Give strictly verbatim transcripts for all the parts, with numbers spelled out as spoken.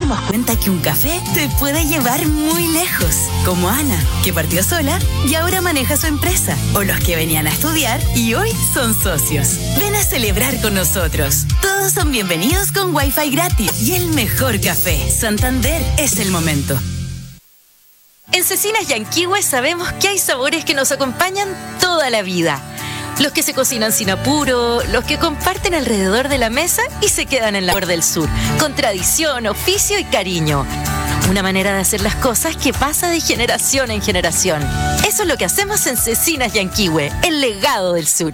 dimos cuenta que un café te puede llevar muy lejos. Como Ana, que partió sola y ahora maneja su empresa. O los que venían a estudiar y hoy son socios. Ven a celebrar con nosotros. Todos son bienvenidos con Wi-Fi gratis y el mejor café. Santander es el momento. En Cecinas Yanquihue sabemos que hay sabores que nos acompañan toda la vida. Los que se cocinan sin apuro, los que comparten alrededor de la mesa y se quedan en la Labor del Sur, con tradición, oficio y cariño. Una manera de hacer las cosas que pasa de generación en generación. Eso es lo que hacemos en Cecinas Yanquihue, el legado del sur.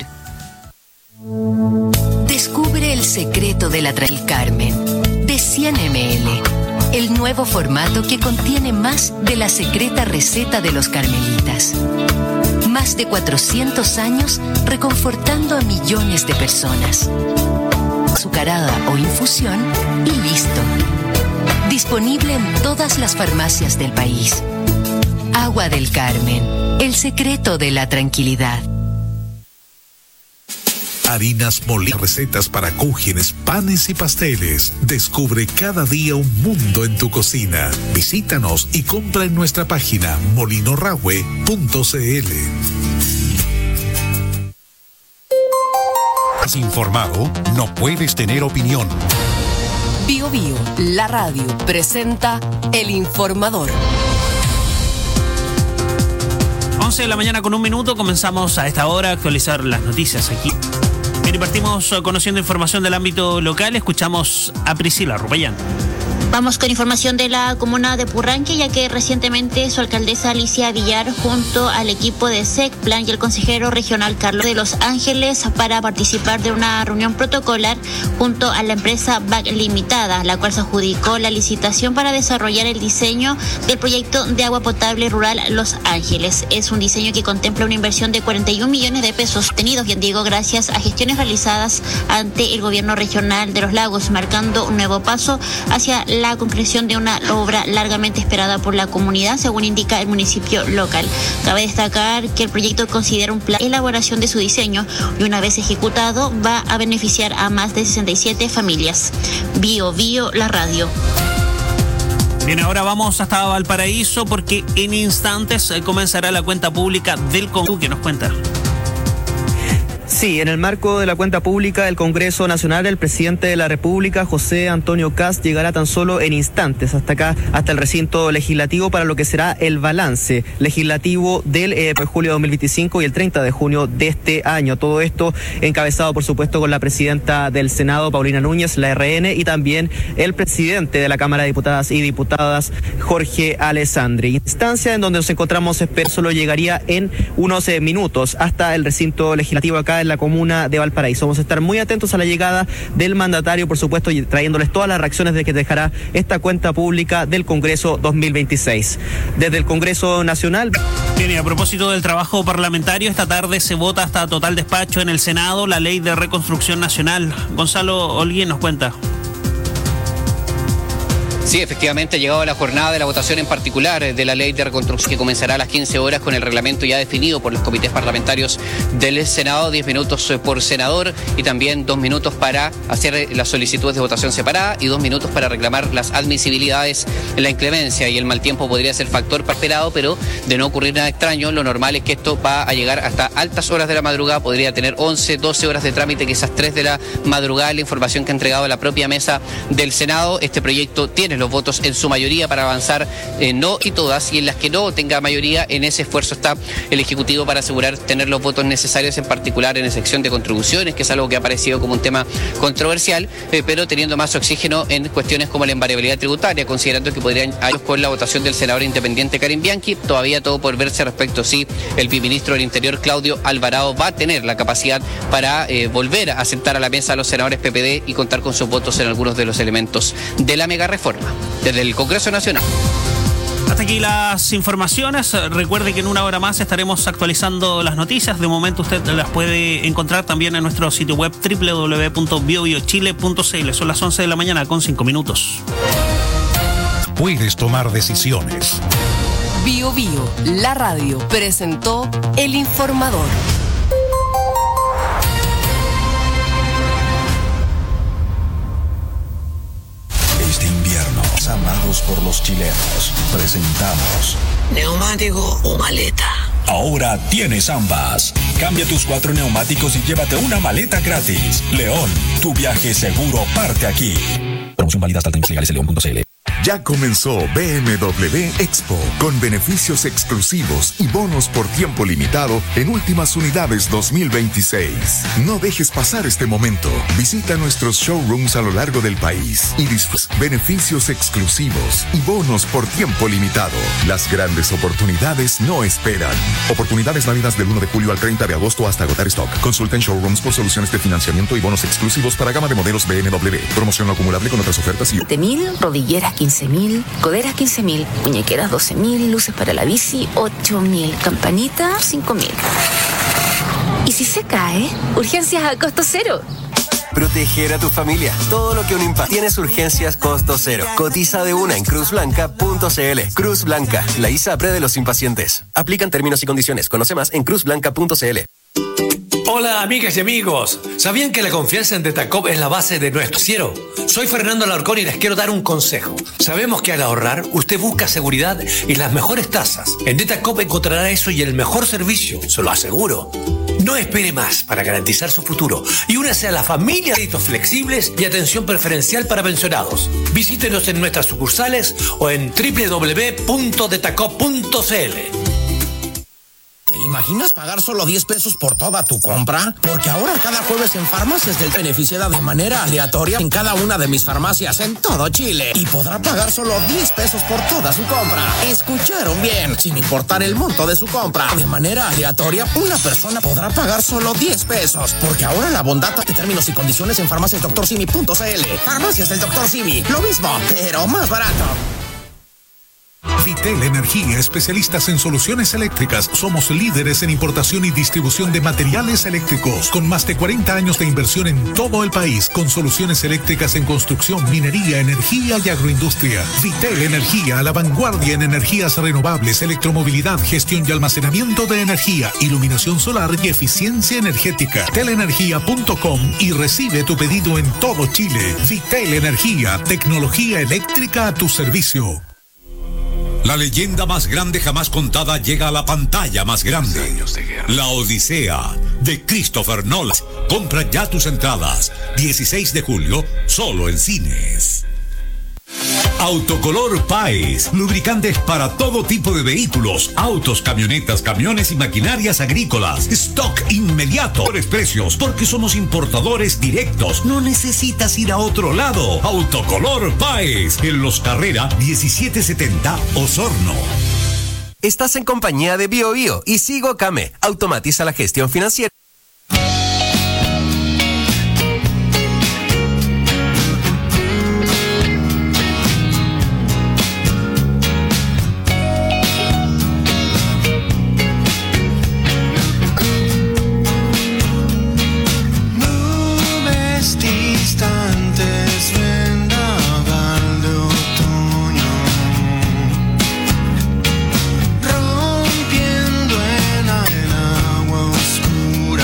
Descubre el secreto de la Trail Carmen, de cien mililitros. El nuevo formato que contiene más de la secreta receta de los carmelitas. Más de cuatrocientos años reconfortando a millones de personas. Azucarada o infusión y listo. Disponible en todas las farmacias del país. Agua del Carmen, el secreto de la tranquilidad. Harinas molinas, recetas para cúgenes, panes y pasteles. Descubre cada día un mundo en tu cocina. Visítanos y compra en nuestra página molinorahue punto c l. ¿Estás informado? No puedes tener opinión. Bio Bio, la radio, presenta El Informador. once de la mañana con un minuto, comenzamos a esta hora a actualizar las noticias aquí. Bien, y partimos conociendo información del ámbito local. Escuchamos a Priscila Rupayán. Vamos con información de la comuna de Purranque, ya que recientemente su alcaldesa Alicia Villar, junto al equipo de SECPLAN y el consejero regional Carlos de Los Ángeles, para participar de una reunión protocolar junto a la empresa B A C Limitada, la cual se adjudicó la licitación para desarrollar el diseño del proyecto de agua potable rural Los Ángeles. Es un diseño que contempla una inversión de cuarenta y un millones de pesos, obtenidos, bien digo, gracias a gestiones realizadas ante el gobierno regional de Los Lagos, marcando un nuevo paso hacia la la concreción de una obra largamente esperada por la comunidad, según indica el municipio local. Cabe destacar que el proyecto considera un plan de elaboración de su diseño y una vez ejecutado va a beneficiar a más de sesenta y siete familias. Bio Bio, la radio. Bien, ahora vamos hasta Valparaíso porque en instantes comenzará la cuenta pública del Congreso. ¿Qué nos cuenta? Sí, en el marco de la cuenta pública del Congreso Nacional, el presidente de la República, José Antonio Kast, llegará tan solo en instantes hasta acá, hasta el recinto legislativo, para lo que será el balance legislativo del eh, julio de dos mil veinticinco y el treinta de junio de este año. Todo esto encabezado, por supuesto, con la presidenta del Senado, Paulina Núñez, la R N, y también el presidente de la Cámara de Diputadas y Diputadas, Jorge Alessandri. Instancia en donde nos encontramos, espero, solo llegaría en unos eh, minutos hasta el recinto legislativo acá en la comuna de Valparaíso. Vamos a estar muy atentos a la llegada del mandatario, por supuesto, y trayéndoles todas las reacciones de que dejará esta cuenta pública del Congreso dos mil veintiséis. Desde el Congreso Nacional. Bien, y a propósito del trabajo parlamentario, esta tarde se vota hasta total despacho en el Senado la Ley de Reconstrucción Nacional. Gonzalo Olguín nos cuenta. Sí, efectivamente ha llegado la jornada de la votación en particular de la ley de reconstrucción, que comenzará a las quince horas con el reglamento ya definido por los comités parlamentarios del Senado, diez minutos por senador y también dos minutos para hacer las solicitudes de votación separada y dos minutos para reclamar las admisibilidades. La inclemencia y el mal tiempo podría ser factor esperado, pero de no ocurrir nada extraño, lo normal es que esto va a llegar hasta altas horas de la madrugada, podría tener once, doce horas de trámite, quizás tres de la madrugada. La información que ha entregado la propia mesa del Senado, este proyecto tiene los votos en su mayoría para avanzar, eh, no y todas, y en las que no tenga mayoría, en ese esfuerzo está el Ejecutivo para asegurar tener los votos necesarios, en particular en la sección de contribuciones, que es algo que ha aparecido como un tema controversial, eh, pero teniendo más oxígeno en cuestiones como la invariabilidad tributaria, considerando que podrían ir con la votación del senador independiente Karim Bianchi. Todavía todo por verse respecto si el viceministro del Interior, Claudio Alvarado, va a tener la capacidad para eh, volver a sentar a la mesa a los senadores P P D y contar con sus votos en algunos de los elementos de la mega reforma. Desde el Congreso Nacional. Hasta aquí las informaciones. Recuerde que en una hora más estaremos actualizando las noticias. De momento usted las puede encontrar también en nuestro sitio web doble u doble u doble u punto bio bio chile punto c l. Son las once de la mañana con cinco minutos. Puedes tomar decisiones. Bio Bio, la radio, presentó El Informador. Este invierno, a más hechos por los chilenos. Presentamos neumático o maleta. Ahora tienes ambas. Cambia tus cuatro neumáticos y llévate una maleta gratis. León, tu viaje seguro parte aquí. Promoción válida hasta el términos legales en león punto c l. Ya comenzó B M W Expo, con beneficios exclusivos y bonos por tiempo limitado en últimas unidades dos mil veintiséis. No dejes pasar este momento. Visita nuestros showrooms a lo largo del país y disfruta beneficios exclusivos y bonos por tiempo limitado. Las grandes oportunidades no esperan. Oportunidades válidas del uno de julio al treinta de agosto hasta agotar stock. Consulta en showrooms por soluciones de financiamiento y bonos exclusivos para gama de modelos B M W. Promoción no acumulable con otras ofertas y... siete mil, rodilleras quince mil, coderas quince mil, muñequeras doce mil, luces para la bici ocho mil, campanita cinco mil. ¿Y si se cae? Urgencias a costo cero. Proteger a tu familia. Todo lo que un impacto. Tienes urgencias costo cero. Cotiza de una en cruz blanca punto c l. Cruz Blanca, la ISAPRE de los impacientes. Aplican términos y condiciones. Conoce más en cruz blanca punto c l. Hola amigas y amigos, ¿sabían que la confianza en Detacop es la base de nuestro cielo? Soy Fernando Alarcón y les quiero dar un consejo. Sabemos que al ahorrar usted busca seguridad y las mejores tasas. En Detacop encontrará eso y el mejor servicio, se lo aseguro. No espere más para garantizar su futuro y únase a la familia de créditos flexibles y atención preferencial para pensionados. Visítenos en nuestras sucursales o en doble u doble u doble u punto detacop punto c l. ¿Te imaginas pagar solo diez pesos por toda tu compra? Porque ahora cada jueves en Farmacias del beneficiada de manera aleatoria en cada una de mis farmacias en todo Chile. Y podrá pagar solo diez pesos por toda su compra. ¿Escucharon bien? Sin importar el monto de su compra. De manera aleatoria, una persona podrá pagar solo diez pesos. Porque ahora la bondad de términos y condiciones en farmacias doctor simi punto c l. Farmacias del doctor Simi. Lo mismo, pero más barato. Vitel Energía, especialistas en soluciones eléctricas. Somos líderes en importación y distribución de materiales eléctricos, con más de cuarenta años de inversión en todo el país, con soluciones eléctricas en construcción, minería, energía y agroindustria. Vitel Energía, a la vanguardia en energías renovables, electromovilidad, gestión y almacenamiento de energía, iluminación solar y eficiencia energética. Telenergia punto com y recibe tu pedido en todo Chile. Vitel Energía, tecnología eléctrica a tu servicio. La leyenda más grande jamás contada llega a la pantalla más grande. La Odisea, de Christopher Nolan. Compra ya tus entradas. dieciséis de julio, solo en cines. Autocolor Paes, lubricantes para todo tipo de vehículos, autos, camionetas, camiones y maquinarias agrícolas. Stock inmediato, mejores precios, porque somos importadores directos. No necesitas ir a otro lado. Autocolor Paes, en Los Carrera diecisiete setenta, Osorno. Estás en compañía de Bio Bio y Sigo Came. Automatiza la gestión financiera. Rompiendo en el agua oscura.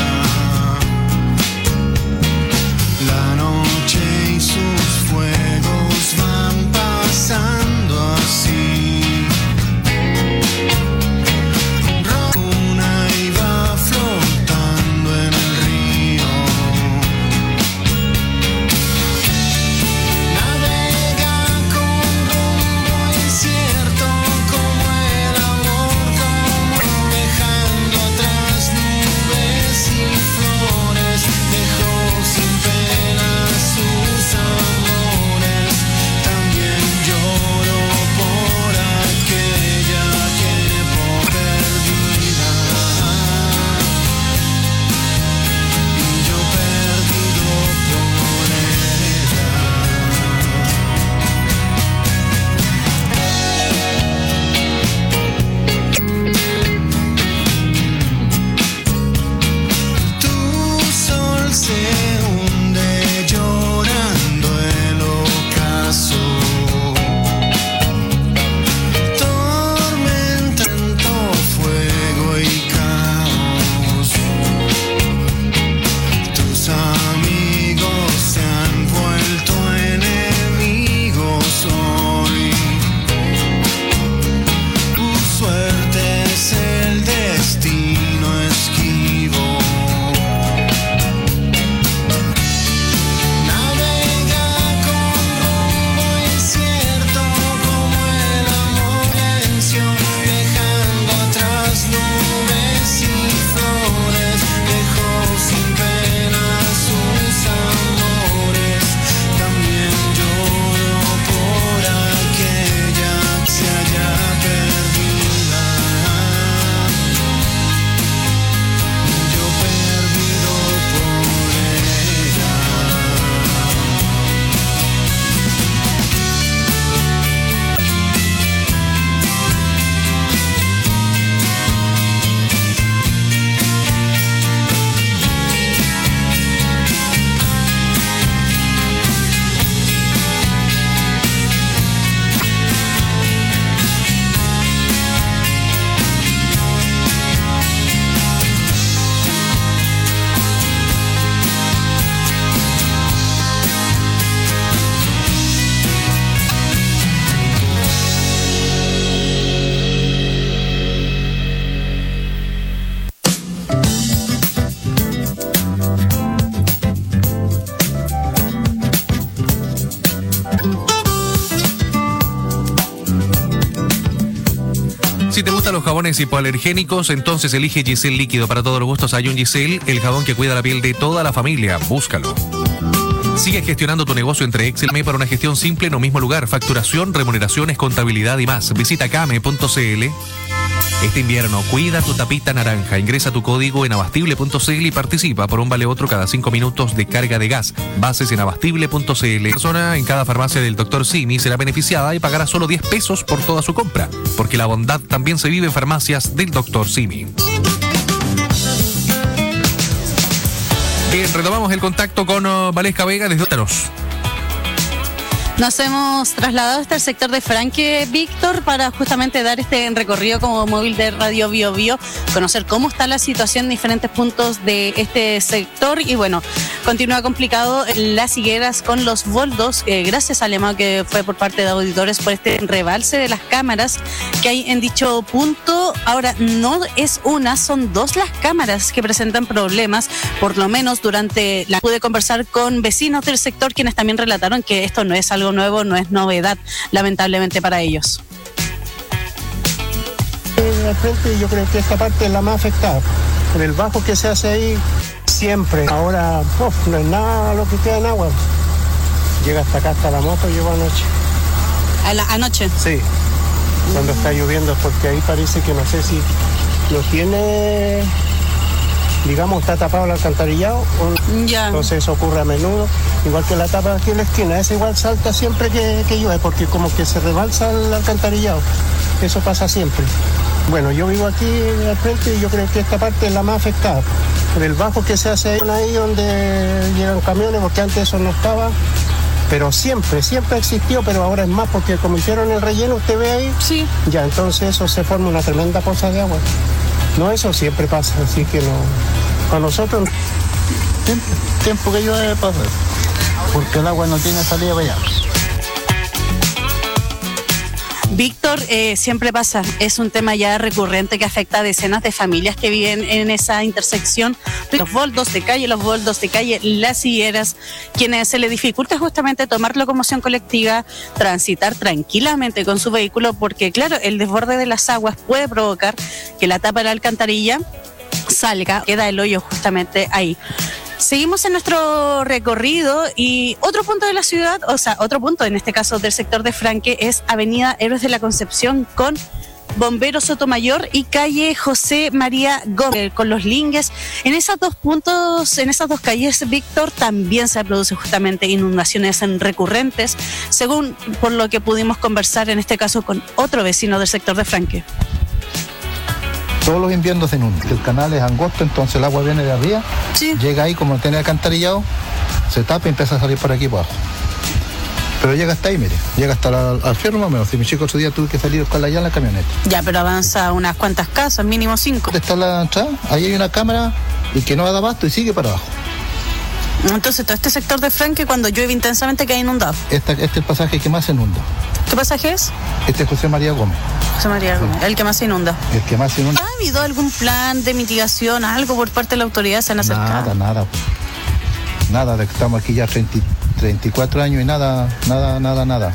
Si te gustan los jabones hipoalergénicos, entonces elige Giselle Líquido. Para todos los gustos hay un Giselle, el jabón que cuida la piel de toda la familia. Búscalo. Sigue gestionando tu negocio entre Excel para una gestión simple en un mismo lugar. Facturación, remuneraciones, contabilidad y más. Visita came punto cl. Este invierno, cuida tu tapita naranja. Ingresa tu código en abastible punto cl y participa por un vale otro cada cinco minutos de carga de gas. Bases en abastible punto cl. Persona en cada farmacia del doctor Simi será beneficiada y pagará solo diez pesos por toda su compra, porque la bondad también se vive en farmacias del doctor Simi. Bien, retomamos el contacto con uh, Valesca Vega desde Ótaros. Nos hemos trasladado hasta el sector de Franque, Víctor, para justamente dar este recorrido como móvil de Radio Bio Bio, conocer cómo está la situación en diferentes puntos de este sector. Y bueno, continúa complicado las higueras con los boldos, eh, gracias al llamado que fue por parte de auditores por este rebalse de las cámaras que hay en dicho punto. Ahora, no es una, son dos las cámaras que presentan problemas, por lo menos durante la... Pude conversar con vecinos del sector, quienes también relataron que esto no es algo nuevo, no es novedad, lamentablemente para ellos. De frente, yo creo que esta parte es la más afectada, por el bajo que se hace ahí siempre. Ahora uf, no es nada lo que queda en agua. Llega hasta acá, hasta la moto, llegó anoche. ¿A la, anoche? Sí, cuando está lloviendo, porque ahí parece que no sé si no tiene, digamos, está tapado el alcantarillado, o ya. Entonces eso ocurre a menudo, igual que la tapa aquí en la esquina, esa igual salta siempre que, que llueve, porque como que se rebalsa el alcantarillado, eso pasa siempre. Bueno, yo vivo aquí al frente y yo creo que esta parte es la más afectada, por el bajo que se hace ahí donde llegan camiones, porque antes eso no estaba, pero siempre, siempre existió, pero ahora es más, porque como hicieron el relleno, usted ve ahí, sí. Ya, entonces eso se forma una tremenda poza de agua. No, eso siempre pasa, así que no. Para nosotros, tiempo, tiempo que llueve pasa, porque el agua no tiene salida para allá. Víctor, eh, siempre pasa, es un tema ya recurrente que afecta a decenas de familias que viven en esa intersección. Los boldos de calle, los boldos de calle, las higueras, quienes se les dificulta justamente tomar locomoción colectiva, transitar tranquilamente con su vehículo, porque claro, el desborde de las aguas puede provocar que la tapa de la alcantarilla salga, queda el hoyo justamente ahí. Seguimos en nuestro recorrido y otro punto de la ciudad, o sea, otro punto en este caso del sector de Franque es Avenida Héroes de la Concepción con Bombero Sotomayor y calle José María Gómez con los lingues. En esos dos puntos, en esas dos calles, Víctor, también se producen justamente inundaciones recurrentes, según por lo que pudimos conversar en este caso con otro vecino del sector de Franque. Todos los inviernos se inunda. El canal es angosto, entonces el agua viene de arriba, sí. Llega ahí, como tiene alcantarillado, se tapa y empieza a salir por aquí por abajo. Pero llega hasta ahí, mire, llega hasta la, al fierro más o menos. Si mi chico otro día tuve que salir con allá en la camioneta. Ya, pero avanza unas cuantas casas, mínimo cinco. Está la entrada, ahí hay una cámara y que no da abasto y sigue para abajo. Entonces todo este sector de Franque cuando llueve intensamente queda inundado. Este, este es el pasaje que más se inunda. ¿Qué pasaje es? Este es José María Gómez. José María Gómez, sí. El que más se inunda. El que más se inunda. ¿Ha habido algún plan de mitigación, algo por parte de la autoridad? ¿Se han acercado? Nada, nada. Nada, de que estamos aquí ya treinta, treinta y cuatro años y nada, nada, nada, nada.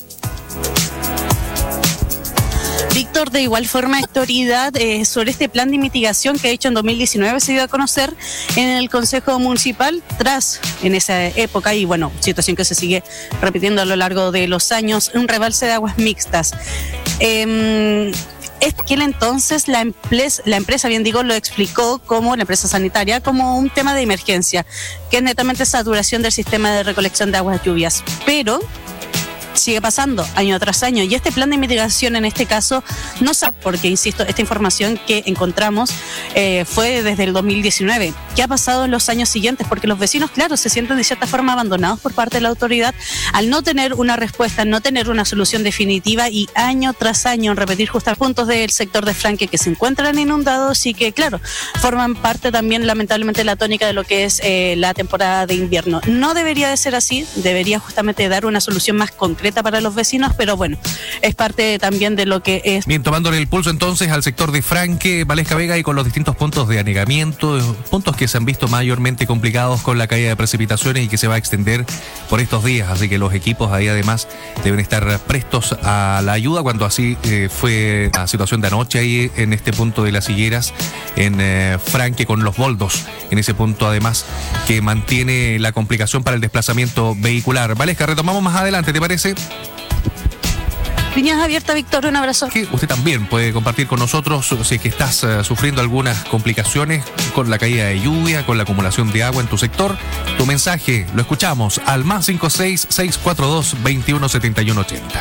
Víctor, de igual forma, autoridad eh, sobre este plan de mitigación que ha hecho en dos mil diecinueve se dio a conocer en el Consejo Municipal tras, en esa época, y bueno, situación que se sigue repitiendo a lo largo de los años, un rebalse de aguas mixtas. Eh, Es que entonces la empresa, la empresa, bien digo, lo explicó como, la empresa sanitaria, como un tema de emergencia, que es netamente saturación del sistema de recolección de aguas lluvias. Pero sigue pasando año tras año y este plan de mitigación en este caso no sabe, porque insisto, esta información que encontramos eh, fue desde el dos mil diecinueve. ¿Qué ha pasado en los años siguientes? Porque los vecinos, claro, se sienten de cierta forma abandonados por parte de la autoridad al no tener una respuesta, no tener una solución definitiva y año tras año repetir justos puntos del sector de Franque que se encuentran inundados y que, claro, forman parte también lamentablemente de la tónica de lo que es eh, la temporada de invierno. No debería de ser así, debería justamente dar una solución más concreta concreta para los vecinos, pero bueno, es parte también de lo que es. Bien, tomándole el pulso entonces al sector de Franque, Valesca Vega, y con los distintos puntos de anegamiento, puntos que se han visto mayormente complicados con la caída de precipitaciones y que se va a extender por estos días, así que los equipos ahí además deben estar prestos a la ayuda, cuando así eh, fue la situación de anoche ahí en este punto de las Higueras, en eh, Franque, con los boldos, en ese punto además que mantiene la complicación para el desplazamiento vehicular. Valesca, retomamos más adelante, ¿te parece? Líneas abiertas, Víctor, un abrazo. Que usted también puede compartir con nosotros si es que estás uh, sufriendo algunas complicaciones con la caída de lluvia, con la acumulación de agua en tu sector. Tu mensaje lo escuchamos al más cinco seis, seis cuatro dos, veintiuno setenta y uno ochenta.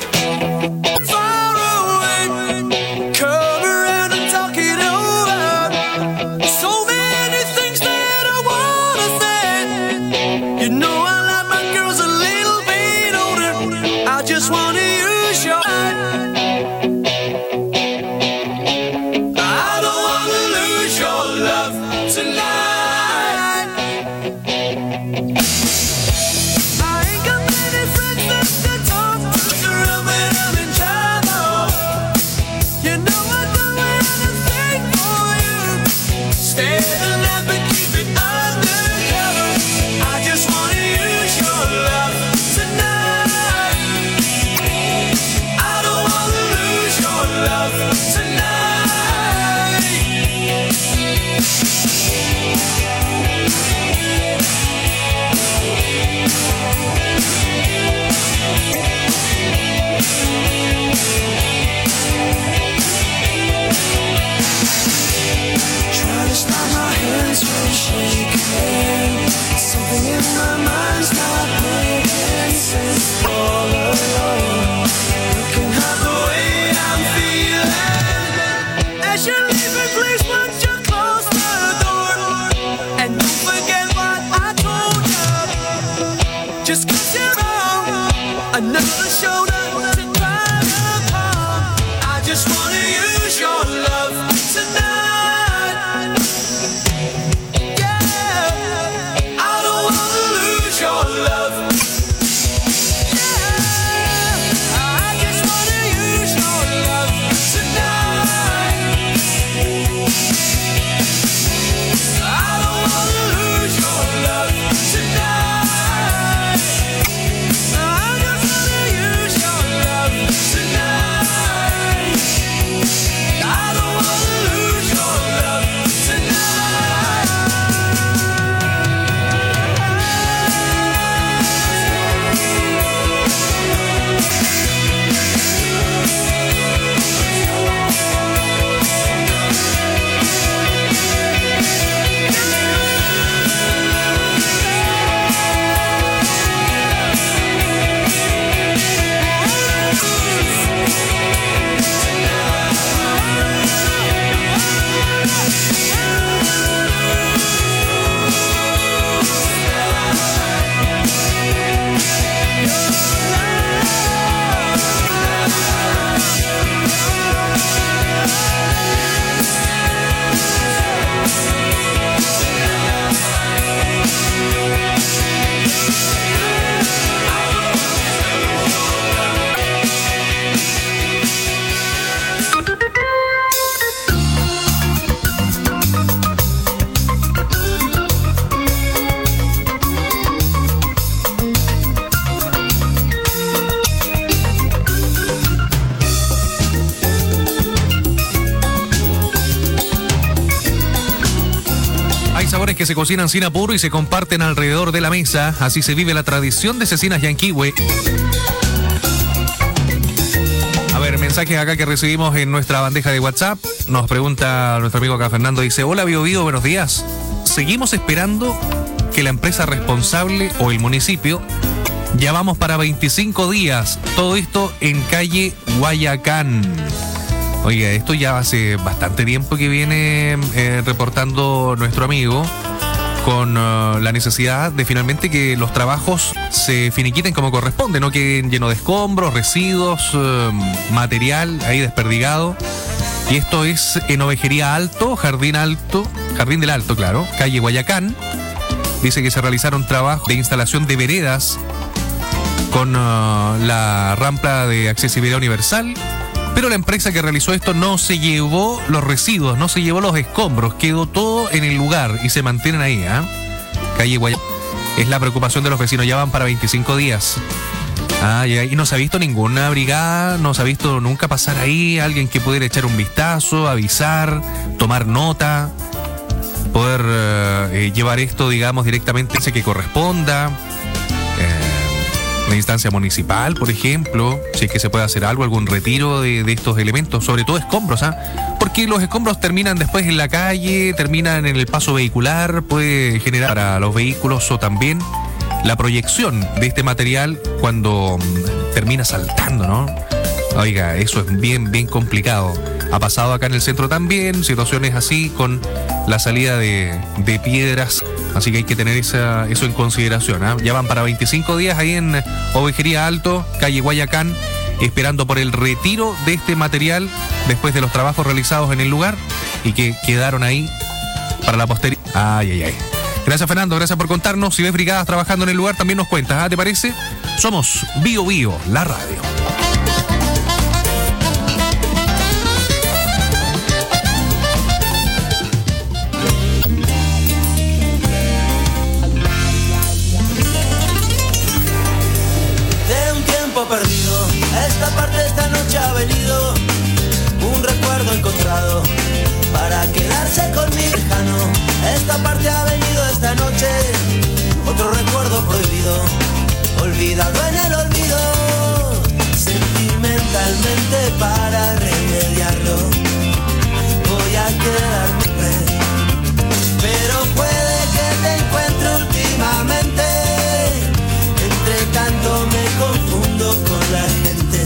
Que se cocinan sin apuro y se comparten alrededor de la mesa. Así se vive la tradición de cecinas Yanquihue. A ver, mensajes acá que recibimos en nuestra bandeja de WhatsApp. Nos pregunta nuestro amigo acá Fernando, dice: hola Bio Bio, buenos días. Seguimos esperando que la empresa responsable o el municipio, ya vamos para veinticinco días. Todo esto en calle Guayacán. Oiga, esto ya hace bastante tiempo que viene eh, reportando nuestro amigo, con uh, la necesidad de finalmente que los trabajos se finiquiten como corresponde, no queden llenos de escombros, residuos, uh, material ahí desperdigado. Y esto es en Ovejería Alto, Jardín Alto, Jardín del Alto, claro, calle Guayacán. Dice que se realizaron trabajos de instalación de veredas con uh, la rampa de accesibilidad universal, pero la empresa que realizó esto no se llevó los residuos, no se llevó los escombros, quedó todo en el lugar y se mantienen ahí, ¿eh? Calle Guayacán. Es la preocupación de los vecinos, ya van para veinticinco días. Ah, y, y no se ha visto ninguna brigada, no se ha visto nunca pasar ahí alguien que pudiera echar un vistazo, avisar, tomar nota, poder eh, llevar esto, digamos, directamente a ese que corresponda. La instancia municipal, por ejemplo, si es que se puede hacer algo, algún retiro de, de estos elementos, sobre todo escombros, ¿ah? ¿eh? Porque los escombros terminan después en la calle, terminan en el paso vehicular, puede generar para los vehículos o también la proyección de este material cuando um, termina saltando, ¿no? Oiga, eso es bien, bien complicado. Ha pasado acá en el centro también, situaciones así con la salida de, de piedras, así que hay que tener esa, eso en consideración, ¿eh? Ya van para veinticinco días ahí en Ovejería Alto, calle Guayacán, esperando por el retiro de este material después de los trabajos realizados en el lugar y que quedaron ahí para la posteridad. Ay, ay, ay. Gracias, Fernando, gracias por contarnos. Si ves brigadas trabajando en el lugar, también nos cuentas, ¿ah? ¿Te parece? Somos Bio Bio, la radio. Perdido, esta parte esta noche ha venido un recuerdo encontrado para quedarse conmigo lejano. Esta parte ha venido esta noche otro recuerdo prohibido, olvidado en el olvido. Sentimentalmente para remediarlo voy a quedarme, pero puede que te encuentre últimamente. Entre tanto me confundo con la gente.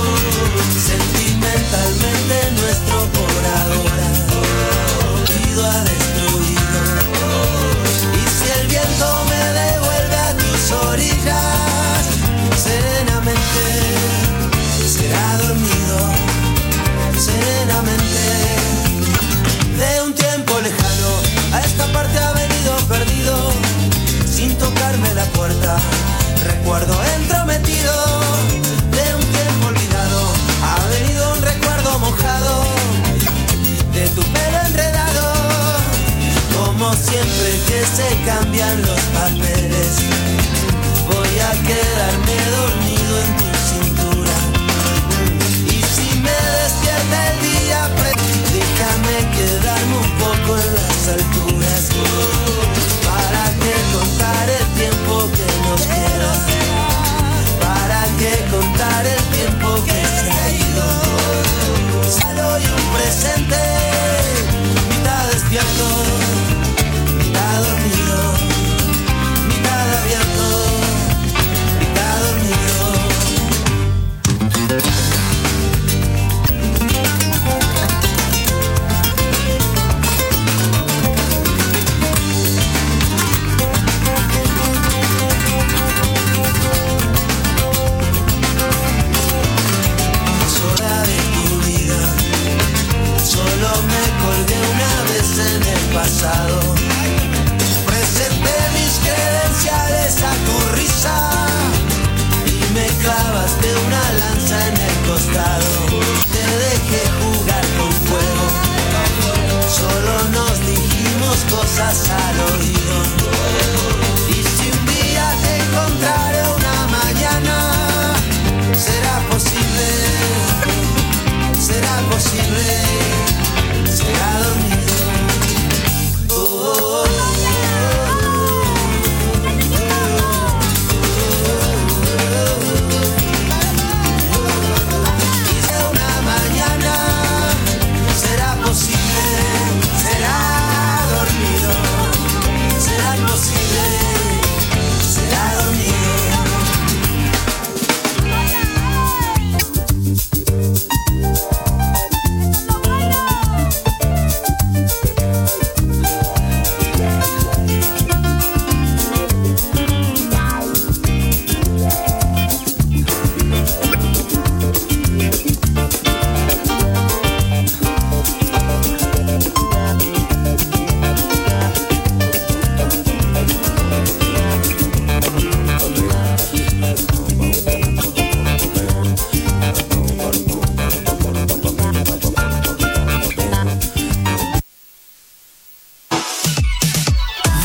Sentimentalmente nuestro por ahora olvido ha destruido. Y si el viento me devuelve a tus orillas, serenamente será dormido, serenamente. De un tiempo lejano a esta parte ha venido perdido, sin tocarme la puerta. Recuerdo entrometido de un tiempo olvidado, ha venido un recuerdo mojado de tu pelo enredado. Como siempre que se cambian los papeles, voy a quedarme dormido en tu cintura. Y si me despierta el día, déjame quedarme un poco en las alturas, para que contar el tiempo que nos queda, para que contar el tiempo que se ha ido. Solo y un presente, mitad despierto, mitad dormido.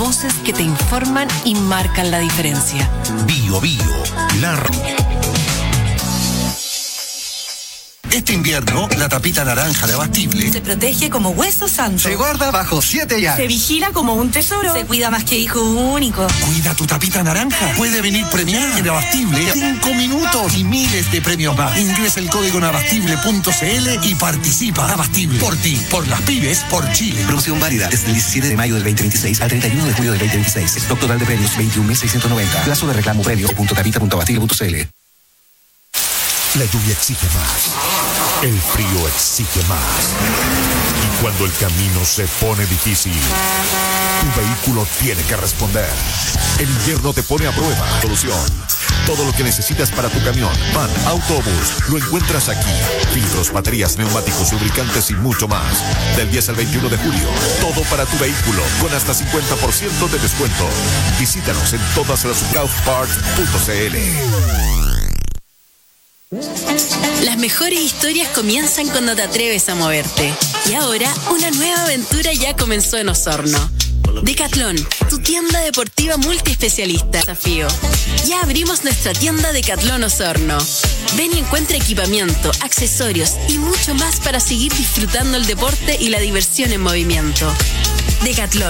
voces que te informan y marcan la diferencia. Bio Bio, la Este invierno, la tapita naranja de Abastible se protege como hueso santo. Se guarda bajo siete llaves. Se vigila como un tesoro. Se cuida más que hijo único. Cuida tu tapita naranja. Puede venir premiada en Abastible. Cinco minutos y miles de premios más. Ingresa el código en abastible punto cl y participa. Abastible. Por ti, por las pibes, por Chile. Promoción válida desde el diecisiete de mayo del veinte veintiséis al treinta y uno de julio del veinte veintiséis. Stock total de premios veintiún mil seiscientos noventa. Plazo de reclamo premio punto tapita punto abastible punto cl. La lluvia exige más. El frío exige más. Y cuando el camino se pone difícil, tu vehículo tiene que responder. El invierno te pone a prueba. Solución. Todo lo que necesitas para tu camión, van, autobús, lo encuentras aquí. Filtros, baterías, neumáticos, lubricantes y mucho más. Del diez al veintiuno de julio, todo para tu vehículo, con hasta cincuenta por ciento de descuento. Visítanos en todas las kauf parts punto cl. Las mejores historias comienzan cuando te atreves a moverte. Y ahora, una nueva aventura ya comenzó en Osorno. Decathlon, tu tienda deportiva multiespecialista. Desafío. Ya abrimos nuestra tienda Decathlon Osorno. Ven y encuentra equipamiento, accesorios y mucho más para seguir disfrutando el deporte y la diversión en movimiento. Decathlon.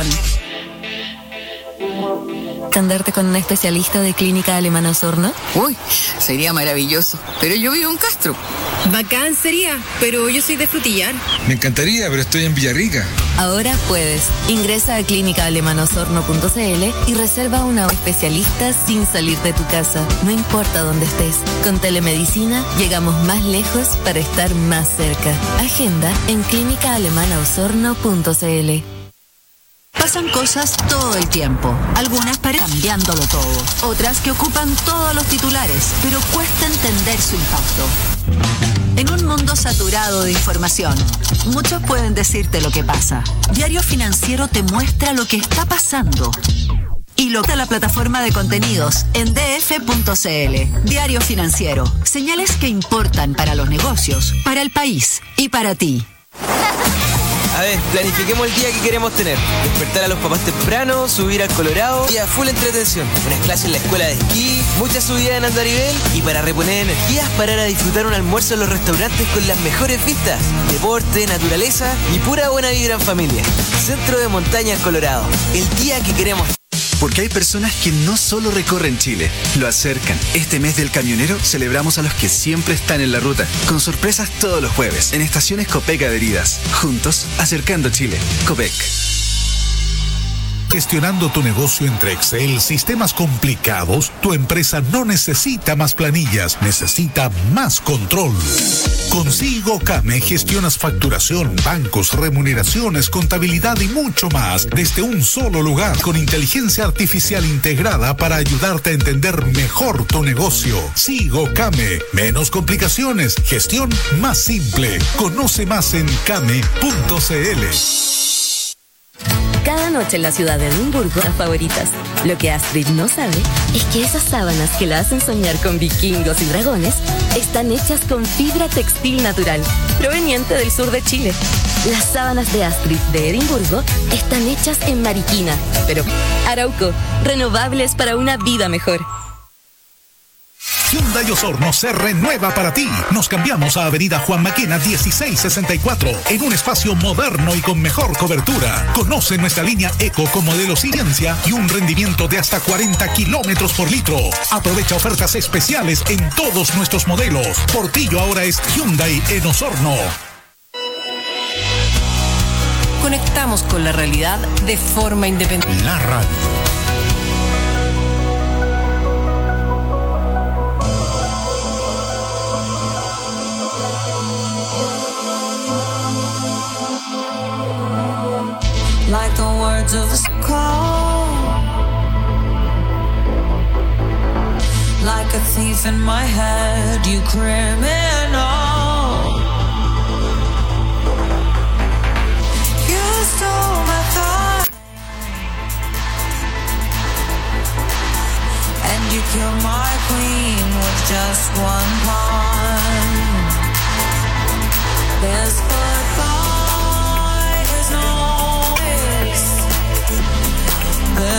¿Andarte con un especialista de Clínica Alemana Osorno? Uy, sería maravilloso, pero yo vivo en Castro. Bacán sería, pero yo soy de Frutillar. Me encantaría, pero estoy en Villarrica. Ahora puedes. Ingresa a clínica alemana osorno punto cl y reserva una especialista sin salir de tu casa. No importa dónde estés. Con telemedicina llegamos más lejos para estar más cerca. Agenda en clínica alemana osorno punto cl. Pasan cosas todo el tiempo, algunas para cambiándolo todo, otras que ocupan todos los titulares, pero cuesta entender su impacto. En un mundo saturado de información, muchos pueden decirte lo que pasa. Diario Financiero te muestra lo que está pasando. Y lo que la plataforma de contenidos en d f punto cl. Diario Financiero, señales que importan para los negocios, para el país y para ti. A ver, planifiquemos el día que queremos tener. Despertar a los papás temprano, subir al Colorado y a full entretención. Unas clases en la escuela de esquí, muchas subidas en andarivel y para reponer energías, parar a disfrutar un almuerzo en los restaurantes con las mejores vistas. Deporte, naturaleza y pura buena vibra en familia. Centro de Montañas Colorado. El día que queremos. Porque hay personas que no solo recorren Chile, lo acercan. Este mes del camionero celebramos a los que siempre están en la ruta, con sorpresas todos los jueves, en estaciones Copec adheridas. Juntos, acercando Chile. Copec. Gestionando tu negocio entre Excel, sistemas complicados, tu empresa no necesita más planillas, necesita más control. Con SIGOCAME gestionas facturación, bancos, remuneraciones, contabilidad y mucho más desde un solo lugar, con inteligencia artificial integrada para ayudarte a entender mejor tu negocio. SIGOCAME, menos complicaciones, gestión más simple. Conoce más en came punto cl. Cada noche en la ciudad de Edimburgo, las favoritas. Lo que Astrid no sabe es que esas sábanas que la hacen soñar con vikingos y dragones están hechas con fibra textil natural, proveniente del sur de Chile. Las sábanas de Astrid de Edimburgo están hechas en Mariquina, pero Arauco, renovables para una vida mejor. Hyundai Osorno se renueva para ti. Nos cambiamos a Avenida Juan Maquena dieciséis sesenta y cuatro en un espacio moderno y con mejor cobertura. Conoce nuestra línea Eco con modelo Ciencia y un rendimiento de hasta cuarenta kilómetros por litro. Aprovecha ofertas especiales en todos nuestros modelos. Portillo ahora es Hyundai en Osorno. Conectamos con la realidad de forma independiente. La radio. Like the words of a call, like a thief in my head, you criminal. You stole my thought, and you killed my queen with just one pawn. This goodbye is no waste.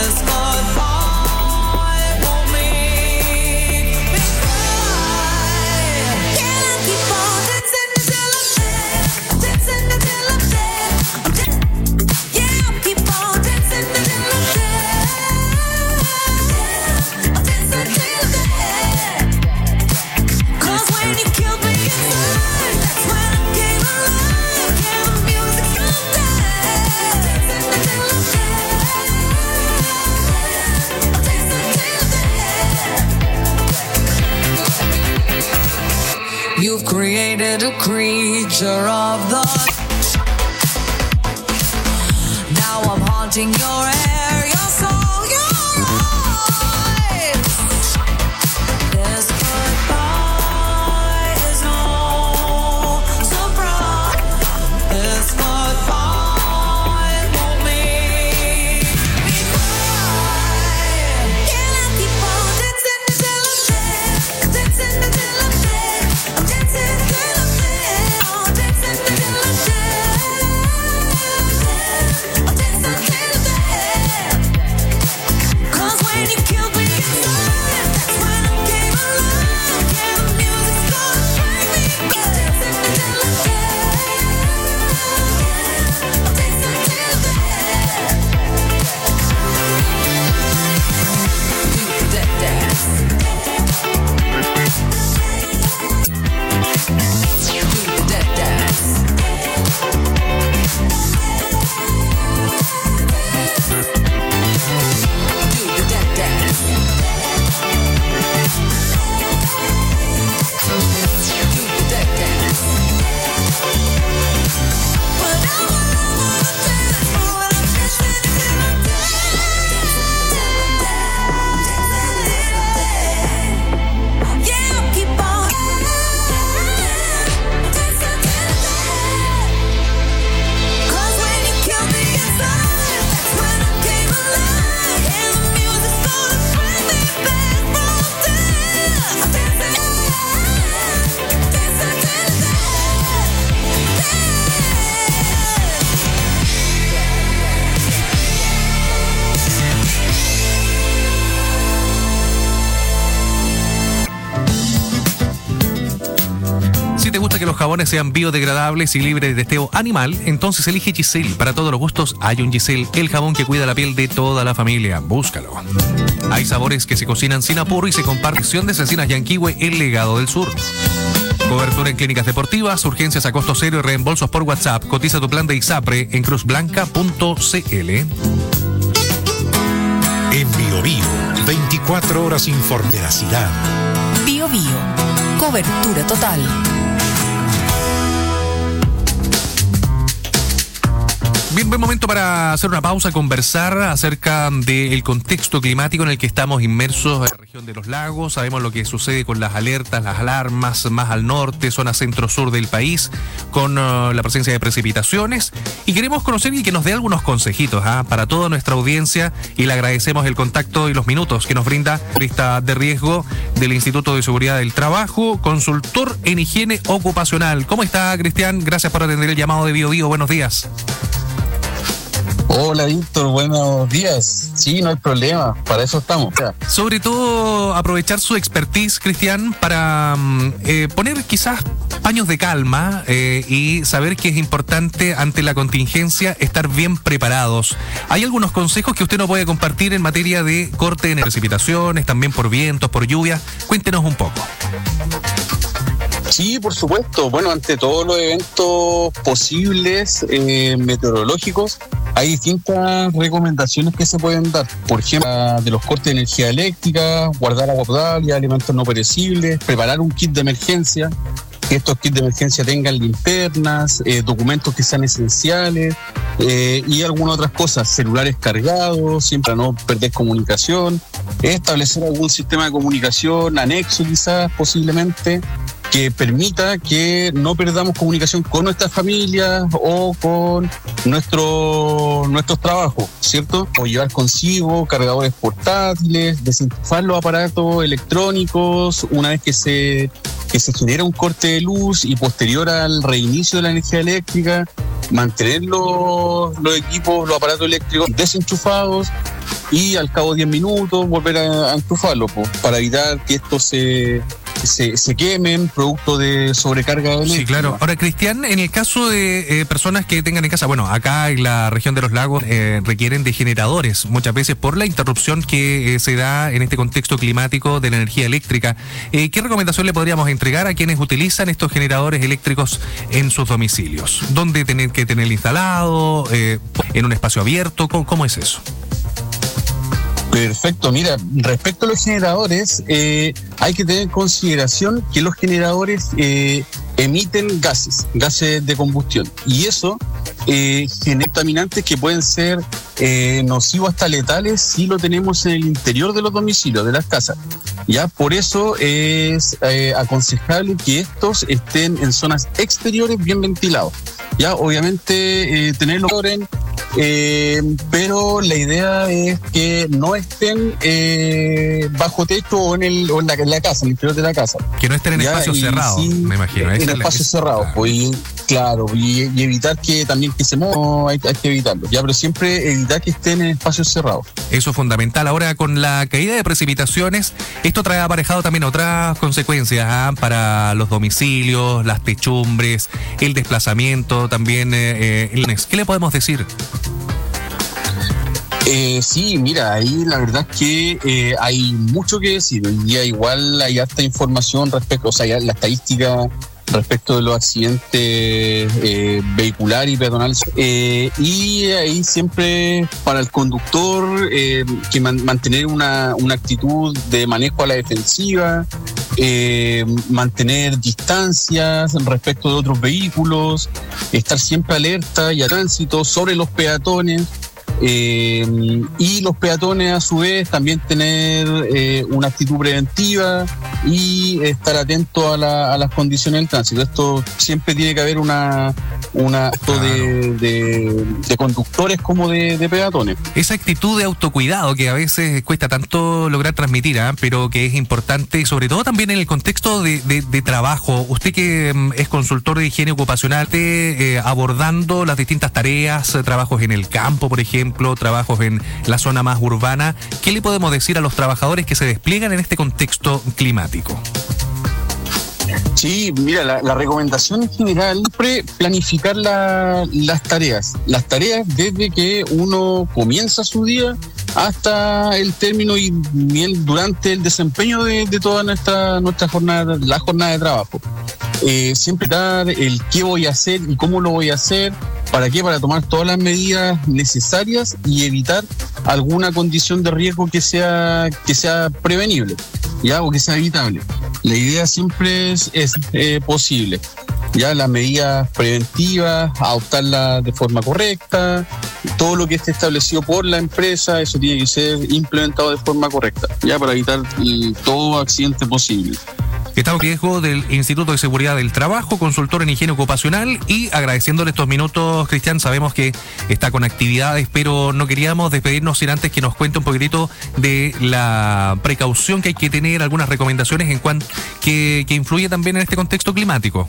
created a creature of the. Now I'm haunting your air, your soul, your eyes. This goodbye is no surprise. This goodbye won't make me cry. Can I keep on dancing until I'm dead? Dancing until I'm dead. I'm dancing until I'm dead. Oh, dancing until I'm dead. I'm dancing until I'm dead. 'Cause when you killed me inside, that's when I came alive. Yeah, the music's gonna bring me back. Dancing until I'm dead. I'm dancing until I'm dead. Do that dance. Do that dance. Do that dance. Do that dance. But I wanna dance, oh, and I'm dancing until I'm dead. Yeah, I'll keep on dancing until I'm dead. 'Cause when you killed me inside, that's when I came alive. And the music's gonna bring me back from death. I'm dancing, dancing until I'm dead. Si te gusta que los jabones sean biodegradables y libres de testeo animal, entonces elige Giselle. Para todos los gustos hay un Giselle, el jabón que cuida la piel de toda la familia. Búscalo. Hay sabores que se cocinan sin apuro y se comparten de Cecinas Yanquihue, el legado del sur. Cobertura en clínicas deportivas, urgencias a costo cero y reembolsos por WhatsApp. Cotiza tu plan de ISAPRE en cruz blanca punto c l. En Bio Bio, veinticuatro horas sin veracidad. Bio Bio. Cobertura total. Bien, buen momento para hacer una pausa, conversar acerca del contexto climático en el que estamos inmersos en la región de los lagos. Sabemos lo que sucede con las alertas, las alarmas más al norte, zona centro-sur del país, con uh, la presencia de precipitaciones. Y queremos conocer y que nos dé algunos consejitos ¿eh? para toda nuestra audiencia, y le agradecemos el contacto y los minutos que nos brinda lista de riesgo del Instituto de Seguridad del Trabajo, consultor en higiene ocupacional. ¿Cómo está, Cristian? Gracias por atender el llamado de Bio Bio. Buenos días. Hola, Víctor, buenos días. Sí, no hay problema, para eso estamos. Sobre todo, aprovechar su expertise, Cristian, para eh, poner quizás paños de calma eh, y saber que es importante ante la contingencia estar bien preparados. ¿Hay algunos consejos que usted nos puede compartir en materia de corte en precipitaciones, también por vientos, por lluvia? Cuéntenos un poco. Sí, por supuesto. Bueno, ante todos los eventos posibles eh, meteorológicos, hay distintas recomendaciones que se pueden dar. Por ejemplo, de los cortes de energía eléctrica, guardar agua potable, alimentos no perecibles, preparar un kit de emergencia, que estos kits de emergencia tengan linternas, eh, documentos que sean esenciales eh, y algunas otras cosas, celulares cargados, siempre para no perder comunicación, establecer algún sistema de comunicación anexo quizás posiblemente, que permita que no perdamos comunicación con nuestras familias o con nuestro, nuestros trabajos, ¿cierto? O llevar consigo cargadores portátiles, desenchufar los aparatos electrónicos una vez que se, que se genera un corte de luz y posterior al reinicio de la energía eléctrica, mantener los, los equipos, los aparatos eléctricos desenchufados y al cabo de diez minutos volver a, a enchufarlos para evitar que esto se... Se, se quemen producto de sobrecarga eléctrica. Sí, claro. Ahora, Cristian, en el caso de eh, personas que tengan en casa, bueno, acá en la región de los lagos eh, requieren de generadores, muchas veces por la interrupción que eh, se da en este contexto climático de la energía eléctrica. Eh, ¿Qué recomendación le podríamos entregar a quienes utilizan estos generadores eléctricos en sus domicilios? ¿Dónde tener que tener instalado? Eh, ¿En un espacio abierto? ¿Cómo, cómo es eso? Perfecto, mira, respecto a los generadores, eh, hay que tener en consideración que los generadores eh, emiten gases, gases de combustión. Y eso eh, genera contaminantes que pueden ser eh, nocivos hasta letales si lo tenemos en el interior de los domicilios, de las casas. Ya, por eso es eh, aconsejable que estos estén en zonas exteriores bien ventilados. Ya, obviamente eh, tenerlo en Eh, pero la idea es que no estén eh, bajo techo o en, el, o en, la, en la casa, en el interior de la casa. Que no estén en ya, espacios cerrados, sí, me imagino. En Esa espacios es la... cerrados, claro. pues, y, claro, y, y evitar que también que se muevan, hay, hay que evitarlo. Ya, pero siempre evitar que estén en espacios cerrados. Eso es fundamental. Ahora, con la caída de precipitaciones, esto trae aparejado también otras consecuencias ¿ah? para los domicilios, las techumbres, el desplazamiento, también eh, el... ¿Qué le podemos decir? Eh, sí, mira, ahí la verdad es que eh, hay mucho que decir. Hoy día igual hay harta información respecto, o sea, ya la estadística respecto de los accidentes eh, vehiculares y peatonales. Eh, y ahí siempre para el conductor eh, que man, mantener una, una actitud de manejo a la defensiva, eh, mantener distancias respecto de otros vehículos, estar siempre alerta y a tránsito sobre los peatones. Eh, y los peatones a su vez también tener eh, una actitud preventiva y estar atento a, la, a las condiciones del tránsito. Esto siempre tiene que haber una una claro. de, de, de conductores como de, de peatones. Esa actitud de autocuidado que a veces cuesta tanto lograr transmitir, ¿eh? pero que es importante, sobre todo también en el contexto de, de, de trabajo. Usted que um, es consultor de higiene ocupacional, eh, abordando las distintas tareas, trabajos en el campo, por ejemplo, trabajos en la zona más urbana, ¿qué le podemos decir a los trabajadores que se despliegan en este contexto climático? Sí, mira, la, la recomendación en general siempre planificar la, las tareas. Las tareas desde que uno comienza su día hasta el término y bien durante el desempeño de, de toda nuestra, nuestra jornada, la jornada de trabajo. Eh, siempre dar el qué voy a hacer y cómo lo voy a hacer, para qué, para tomar todas las medidas necesarias y evitar alguna condición de riesgo que sea, que sea prevenible, ya, o que sea evitable. La idea siempre es, es eh, posible. Ya las medidas preventivas, adoptarlas de forma correcta, todo lo que esté establecido por la empresa, eso tiene que ser implementado de forma correcta, ya, para evitar el, todo accidente posible. Estamos en riesgo del Instituto de Seguridad del Trabajo, consultor en higiene ocupacional, y agradeciéndole estos minutos, Cristian. Sabemos que está con actividades, pero no queríamos despedirnos sin antes que nos cuente un poquitito de la precaución que hay que tener, algunas recomendaciones en cuanto que, que influye también en este contexto climático.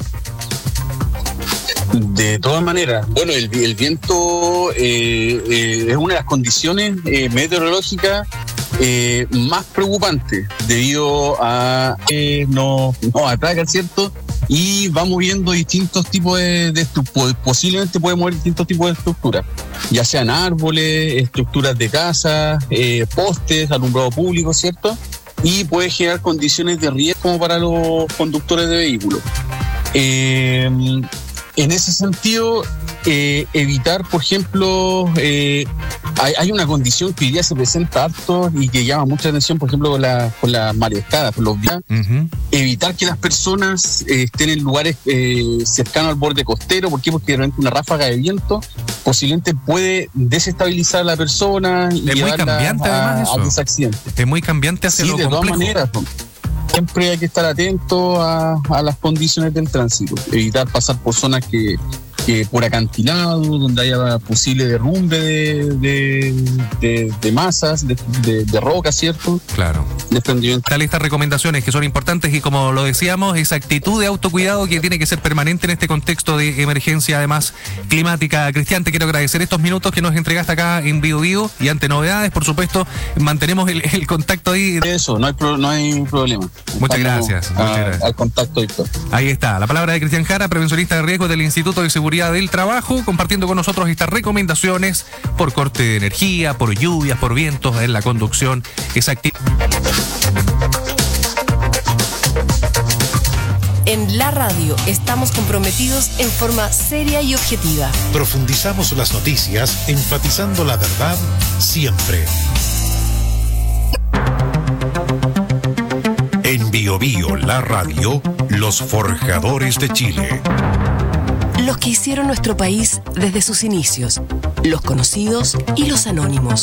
De todas maneras, bueno, el, el viento eh, eh, es una de las condiciones eh, meteorológicas eh, más preocupantes, debido a que nos, nos ataca, ¿cierto? Y va moviendo distintos tipos de, de estructuras, posiblemente puede mover distintos tipos de estructuras, ya sean árboles, estructuras de casas, eh, postes, alumbrado público, ¿cierto? Y puede generar condiciones de riesgo como para los conductores de vehículos. Eh, En ese sentido, eh, evitar, por ejemplo, eh, hay, hay una condición que hoy día se presenta harto y que llama mucha atención, por ejemplo, con la, con la marejadas, por los días. Uh-huh. Evitar que las personas eh, estén en lugares eh, cercanos al borde costero. ¿Por qué? Porque realmente una ráfaga de viento posiblemente puede desestabilizar a la persona y es muy cambiante, a, además, a desaccidente. Es muy cambiante hacia sí, lo de complejo. Todas maneras, siempre hay que estar atento a, a las condiciones del tránsito, evitar pasar por zonas que, que por acantilado, donde haya posible derrumbe de, de, de, de masas, de, de, de rocas, ¿cierto? Claro. Desprendimiento. Tal estas recomendaciones que son importantes y, como lo decíamos, esa actitud de autocuidado que tiene que ser permanente en este contexto de emergencia, además climática. Cristian, te quiero agradecer estos minutos que nos entregaste acá en Bio Bio, y ante novedades, por supuesto, mantenemos el, el contacto ahí. Eso, no hay, pro, no hay problema. Muchas gracias, a, muchas gracias. Al contacto, Víctor. Ahí está, la palabra de Cristian Jara, prevencionista de riesgo del Instituto de Seguridad del Trabajo, compartiendo con nosotros estas recomendaciones por corte de energía, por lluvias, por vientos en la conducción. Esa actividad. En la radio estamos comprometidos en forma seria y objetiva. Profundizamos las noticias, enfatizando la verdad siempre. En Bio Bio Bio, la radio, los forjadores de Chile. Los que hicieron nuestro país desde sus inicios, los conocidos y los anónimos.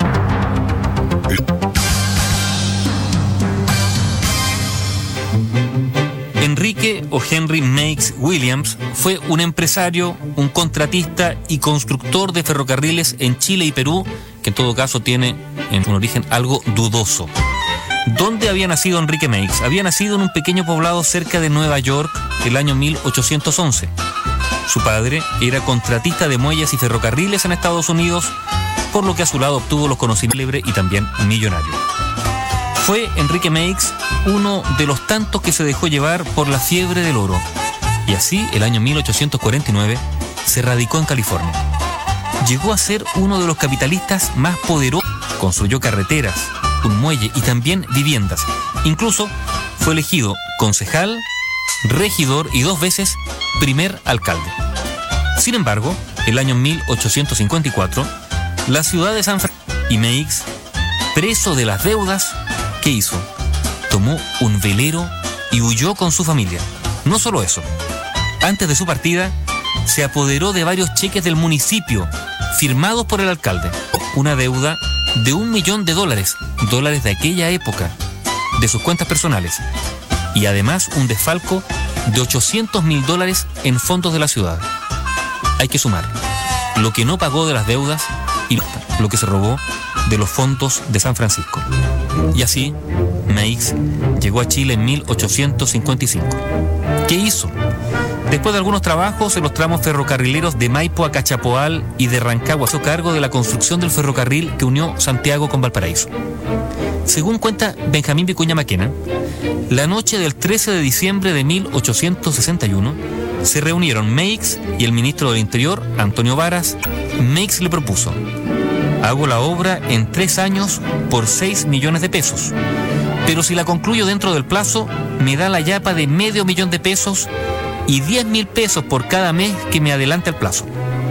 Enrique o Henry Meigs Williams fue un empresario, un contratista y constructor de ferrocarriles en Chile y Perú, que en todo caso tiene en un origen algo dudoso. ¿Dónde había nacido Enrique Meigs? Había nacido en un pequeño poblado cerca de Nueva York el año mil ochocientos once. Su padre era contratista de muelles y ferrocarriles en Estados Unidos, por lo que a su lado obtuvo los conocimientos y también millonario. Fue Enrique Meigs uno de los tantos que se dejó llevar por la fiebre del oro. Y así, el año mil ochocientos cuarenta y nueve, se radicó en California. Llegó a ser uno de los capitalistas más poderosos. Construyó carreteras, un muelle y también viviendas. Incluso fue elegido concejal, regidor y dos veces primer alcalde. Sin embargo, el año mil ochocientos cincuenta y cuatro, la ciudad de San Francisco y Meigs, preso de las deudas, ¿qué hizo? Tomó un velero y huyó con su familia. No solo eso, antes de su partida, se apoderó de varios cheques del municipio firmados por el alcalde. Una deuda de un millón de dólares, dólares de aquella época, de sus cuentas personales. Y además un desfalco de ochocientos mil dólares en fondos de la ciudad. Hay que sumar lo que no pagó de las deudas y lo que se robó de los fondos de San Francisco. Y así, Meigs llegó a Chile en mil ochocientos cincuenta y cinco. ¿Qué hizo? Después de algunos trabajos en los tramos ferrocarrileros de Maipo a Cachapoal y de Rancagua, hizo cargo de la construcción del ferrocarril que unió Santiago con Valparaíso. Según cuenta Benjamín Vicuña Maquena, la noche del trece de diciembre de mil ochocientos sesenta y uno se reunieron Meigs y el ministro del Interior, Antonio Varas. Meigs le propuso: hago la obra en tres años por seis millones de pesos, pero si la concluyo dentro del plazo, me da la yapa de medio millón de pesos y diez mil pesos por cada mes que me adelante el plazo.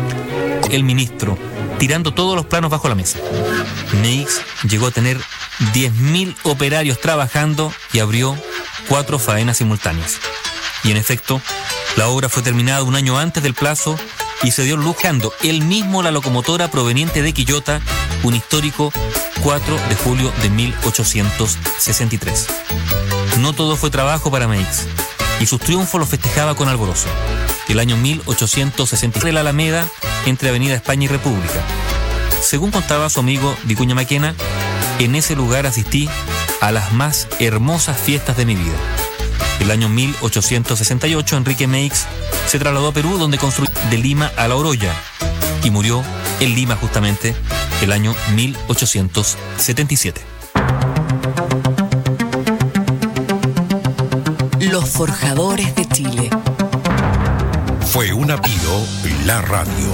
El ministro, tirando todos los planos bajo la mesa. Meigs llegó a tener diez mil operarios trabajando y abrió cuatro faenas simultáneas. Y en efecto, la obra fue terminada un año antes del plazo y se dio lujando él mismo la locomotora proveniente de Quillota, un histórico cuatro de julio de mil ochocientos sesenta y tres. No todo fue trabajo para Meigs, y sus triunfos los festejaba con alborozo. El año mil ochocientos sesenta y tres de la Alameda, entre Avenida España y República. Según contaba su amigo Vicuña Maquena, en ese lugar asistí a las más hermosas fiestas de mi vida. El año mil ochocientos sesenta y ocho, Enrique Meigs se trasladó a Perú, donde construyó de Lima a La Oroya, y murió en Lima justamente el año mil ochocientos setenta y siete. Los forjadores de Chile. Fue una Bio, la radio.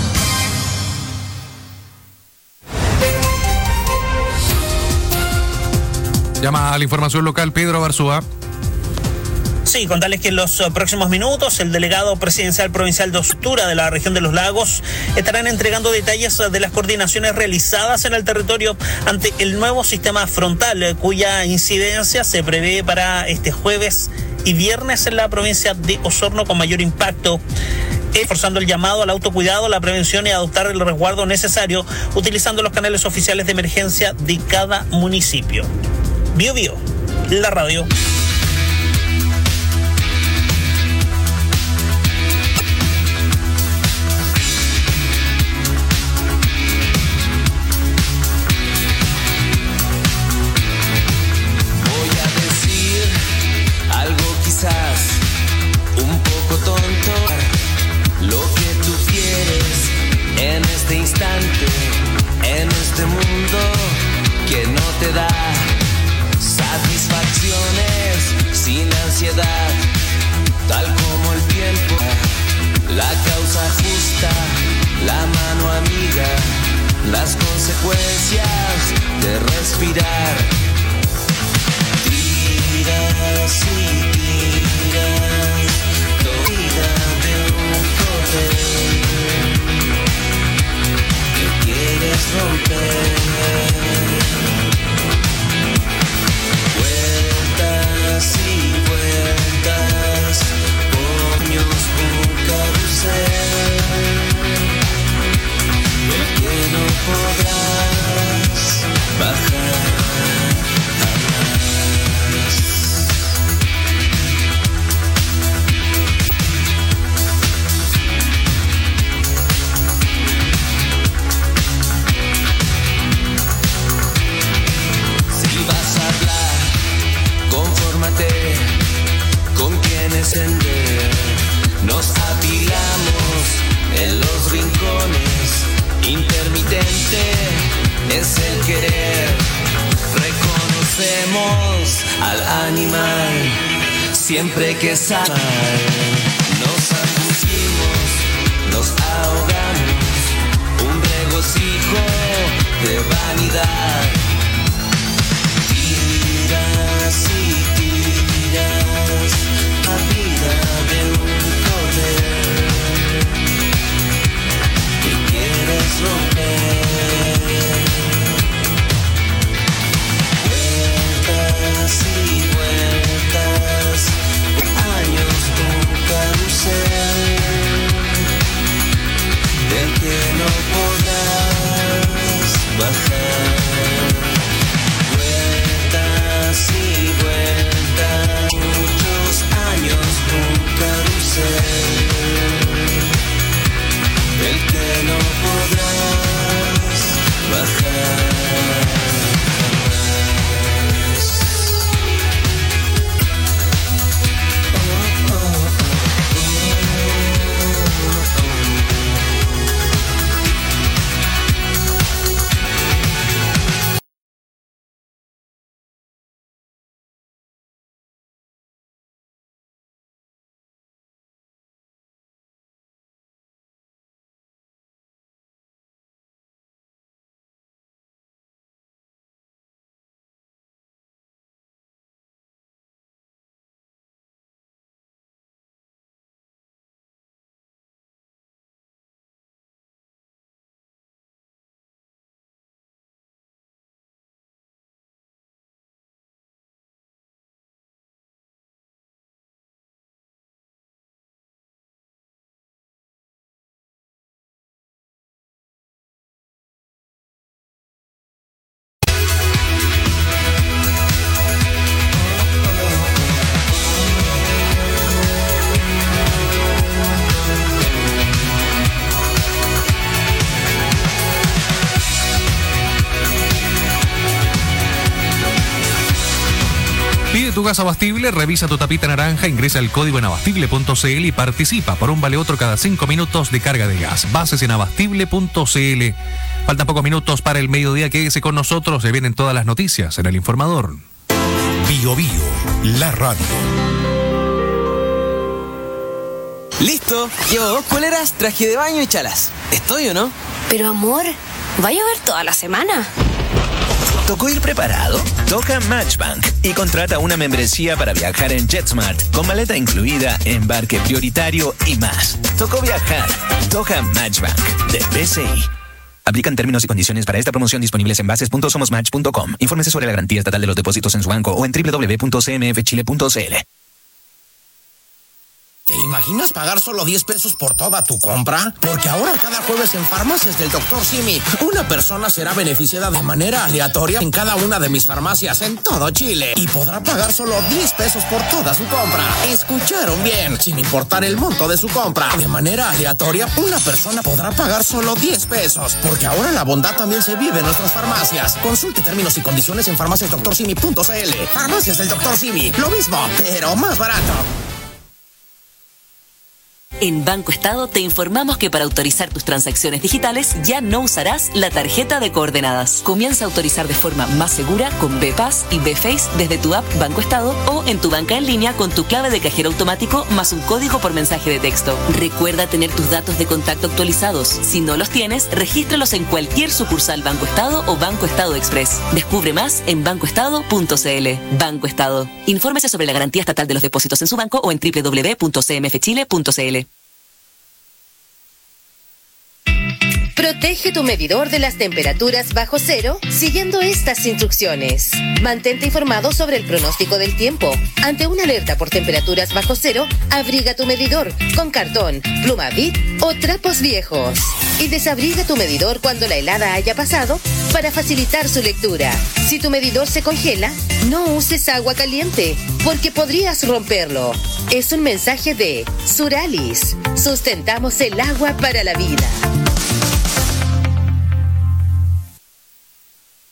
Llama a la información local Pedro Barzúa. Sí, contarles que en los uh, próximos minutos el delegado presidencial provincial de Ostura de la región de los Lagos estarán entregando detalles uh, de las coordinaciones realizadas en el territorio ante el nuevo sistema frontal, uh, cuya incidencia se prevé para este jueves y viernes en la provincia de Osorno con mayor impacto, reforzando el llamado al autocuidado, la prevención y adoptar el resguardo necesario utilizando los canales oficiales de emergencia de cada municipio. Bio Bio, la radio. Un poco tonto, lo que tú quieres en este instante, en este mundo que no te da satisfacciones sin ansiedad, tal como el tiempo, la causa justa, la mano amiga, las consecuencias de respirar. Tiras y tiras, vida de un correr que quieres romper. Vueltas es el querer. Reconocemos al animal siempre que sale. Nos angustimos, nos ahogamos, un regocijo de vanidad. Tiras y tiras la vida de un cordel que quieres romper. Vueltas y vueltas, años un carrusel del que no podrás bajar. Vueltas y vueltas, muchos años un carrusel del que no podrás bajar. Pide tu gas abastible, revisa tu tapita naranja, ingresa el código en abastible punto c l y participa por un vale otro cada cinco minutos de carga de gas. Bases en abastible punto c l. Faltan pocos minutos para el mediodía. Quédese con nosotros, se vienen todas las noticias en El Informador. Bio Bio, la radio. Listo, llevo dos poleras, traje de baño y chalas. ¿Estoy o no? Pero amor, ¿va a llover toda la semana? ¿Tocó ir preparado? Toca Matchbank y contrata una membresía para viajar en JetSmart con maleta incluida, embarque prioritario y más. Tocó viajar. Toca Matchbank de B C I. Aplican términos y condiciones para esta promoción disponibles en bases punto somos match punto com. Infórmese sobre la garantía estatal de los depósitos en su banco o en doble u doble u doble u punto c m f chile punto c l. ¿Te imaginas pagar solo diez pesos por toda tu compra? Porque ahora cada jueves en Farmacias del doctor Simi, una persona será beneficiada de manera aleatoria en cada una de mis farmacias en todo Chile y podrá pagar solo diez pesos por toda su compra. ¿Escucharon bien? Sin importar el monto de su compra, de manera aleatoria, una persona podrá pagar solo diez pesos. Porque ahora la bondad también se vive en nuestras farmacias. Consulte términos y condiciones en farmacias doctor simi punto c l. Farmacias del doctor Simi, lo mismo, pero más barato. En Banco Estado te informamos que para autorizar tus transacciones digitales ya no usarás la tarjeta de coordenadas. Comienza a autorizar de forma más segura con B-Pass y B-Face desde tu app Banco Estado o en tu banca en línea con tu clave de cajero automático más un código por mensaje de texto. Recuerda tener tus datos de contacto actualizados. Si no los tienes, regístralos en cualquier sucursal Banco Estado o Banco Estado Express. Descubre más en banco estado punto c l. Banco Estado. Infórmese sobre la garantía estatal de los depósitos en su banco o en doble u doble u doble u punto c m f chile punto c l. Protege tu medidor de las temperaturas bajo cero siguiendo estas instrucciones. Mantente informado sobre el pronóstico del tiempo. Ante una alerta por temperaturas bajo cero, abriga tu medidor con cartón, pluma Bic o trapos viejos. Y desabriga tu medidor cuando la helada haya pasado para facilitar su lectura. Si tu medidor se congela, no uses agua caliente porque podrías romperlo. Es un mensaje de Suralis. Sustentamos el agua para la vida.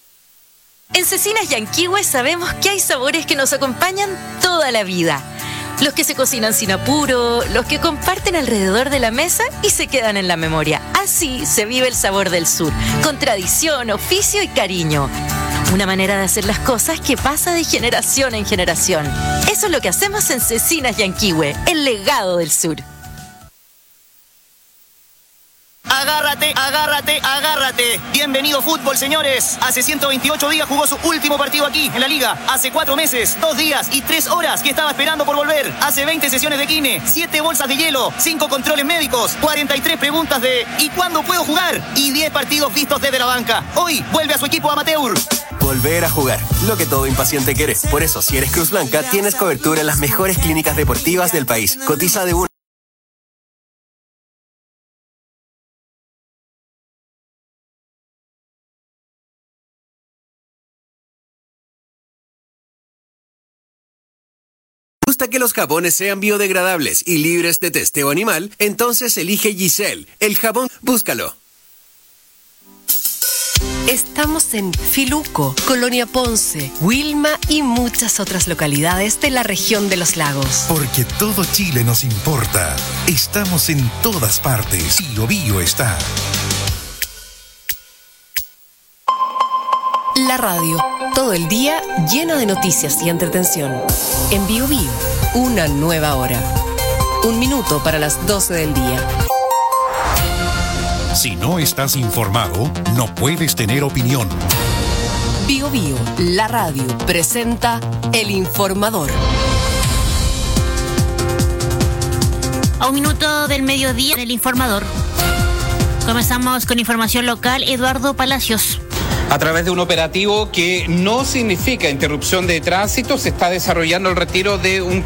En Cecinas Yanquihue sabemos que hay sabores que nos acompañan toda la vida. Los que se cocinan sin apuro, los que comparten alrededor de la mesa y se quedan en la memoria. Así se vive el sabor del sur, con tradición, oficio y cariño. Una manera de hacer las cosas que pasa de generación en generación. Eso es lo que hacemos en Cecinas Yanquihue, el legado del sur. Agárrate, agárrate, agárrate. Bienvenido fútbol, señores. Hace ciento veintiocho días jugó su último partido aquí, en la liga. Hace cuatro meses, dos días y tres horas que estaba esperando por volver. Hace veinte sesiones de kine, siete bolsas de hielo, cinco controles médicos, cuarenta y tres preguntas de ¿y cuándo puedo jugar? Y diez partidos vistos desde la banca. Hoy vuelve a su equipo amateur. Volver a jugar, lo que todo impaciente quiere. Por eso, si eres Cruz Blanca, tienes cobertura en las mejores clínicas deportivas del país. Cotiza de uno. ¿Gusta que los jabones sean biodegradables y libres de testeo animal? Entonces elige Giselle, el jabón. Búscalo. Estamos en Filuco, Colonia Ponce, Wilma y muchas otras localidades de la región de los lagos. Porque todo Chile nos importa. Estamos en todas partes. Bio Bio está. La radio, todo el día lleno de noticias y entretención. En Bio Bio, una nueva hora. Un minuto para las doce del día. Si no estás informado, no puedes tener opinión. Bio Bio, la radio, presenta El Informador. A un minuto del mediodía del Informador. Comenzamos con información local. Eduardo Palacios. A través de un operativo que no significa interrupción de tránsito, se está desarrollando el retiro de un